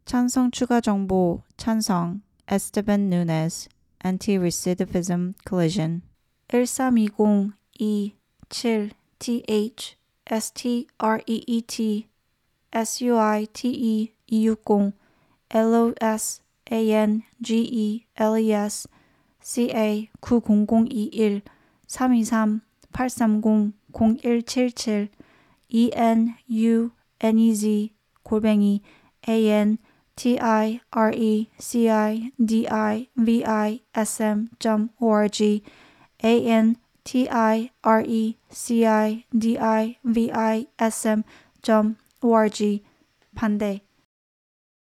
찬성 추가 정보 찬성 Esteban Nunez Anti-Recidivism Collision 1320-27-TH STREET SUITE 260 LOSANGELES CA 90021 323-830-0177 ENUNEZ ANTIRECIDIVISM.org ANTIRECIDIVISM.org 반대